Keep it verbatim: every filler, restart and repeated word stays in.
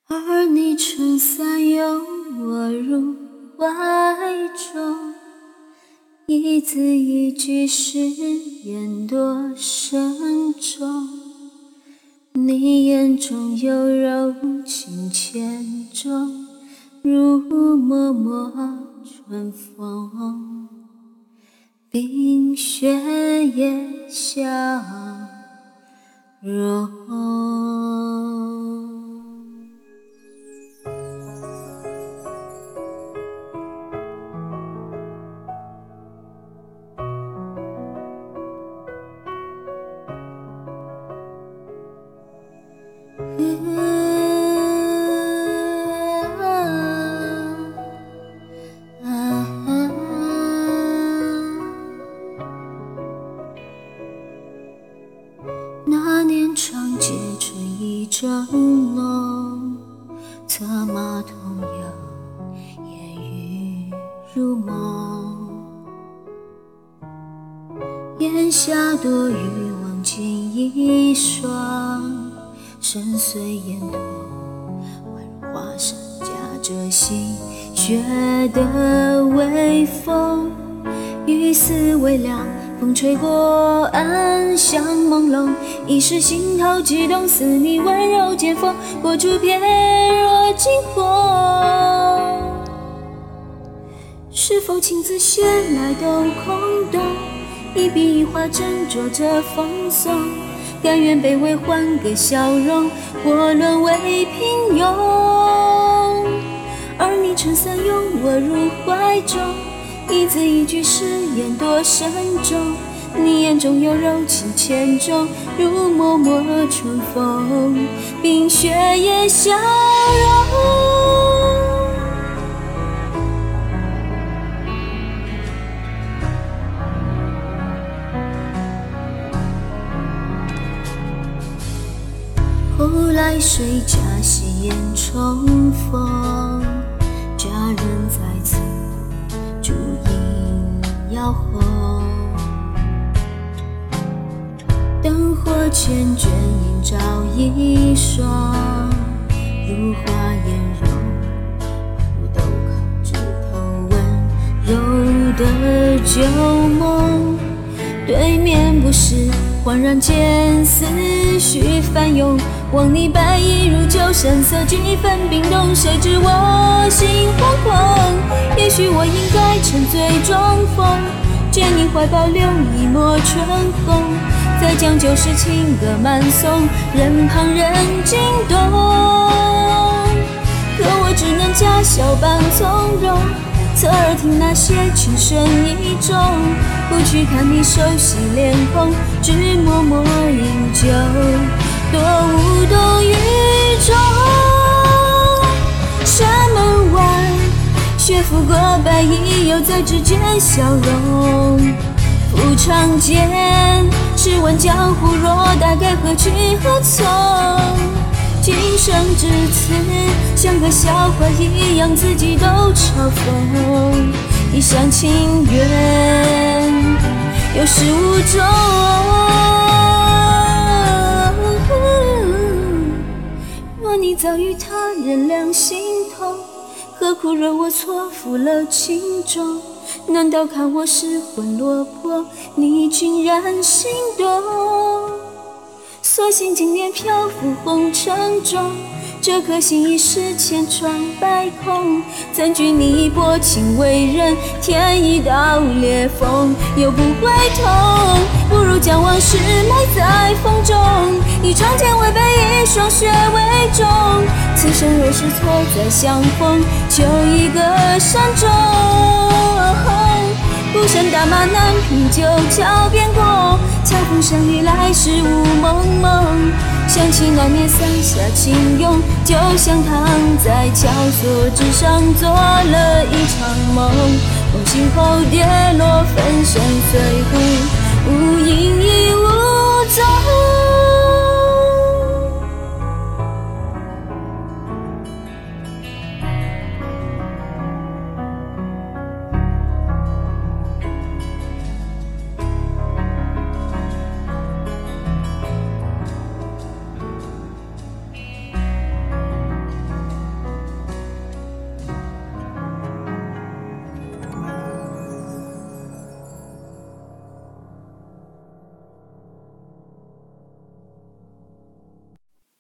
而你撑伞拥我入怀中，一字一句誓言多慎重，你眼中有柔情千种，如脉脉春风，冰雪也相融。那年长街春意正浓，策马同游，烟雨如梦。檐下多雨望尽一双，深邃烟头宛如华山夹着细雪的微风，雨丝微凉，风吹过暗香朦胧，一时心头悸动，似你温柔剑锋拨出翩若惊鸿。是否亲自写来都空洞，一笔一画斟酌着风松，甘愿卑微换个笑容，或沦为平庸。而你撑伞拥我入怀中，一字一句誓言多慎重，你眼中有柔情千种，如脉脉春风，冰雪也相融。后来谁家夕颜重逢，佳人在此烛影摇红，灯火缱绻映照一双，如花颜容，如豆蔻枝头温柔的旧梦。对面不是恍然间思绪翻涌，望你白衣如旧，山色几分冰冻，谁知我心惶惶。也许我应该沉醉中风，见你怀抱留一抹春红，再将旧时情歌慢诵，任旁人惊动。可我只能假笑般从容，侧耳听那些情深意重，不去看你熟悉脸孔，只默默饮酒，多无动于衷。山门外，雪拂过白衣，又在指尖消融。复长剑，试问江湖若大概何去何从？今生至此，像个笑话一样，自己都嘲讽。一厢情愿，有始无终。若你早与他人两心同，何苦惹我错付了情衷？难道看我失魂落魄，你竟然心动？所幸今年漂浮红尘中，这颗心已是千疮百孔。曾惧你薄情为人，添一道裂缝，又不会痛。不如将往事埋在风中，一场剑为背，一双血为重。此生若是错再相逢，就一个善终。孤身打马南屏九桥边过，恰逢山里来时雾蒙蒙。想起那年伞下轻拥，就像躺在绞索之上做了一场梦。梦醒后跌落，粉身碎骨，无影亦无